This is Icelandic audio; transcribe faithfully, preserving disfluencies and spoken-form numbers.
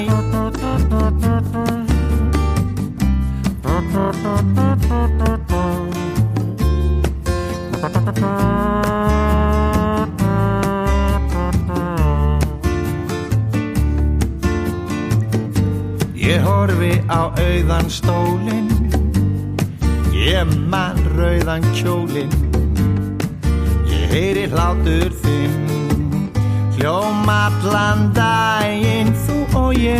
Ég horfi á auðan stólinn, ég man rauðan kjólinn, ég heyri hlátur þinn, hljóma allan daginn, þú og ég.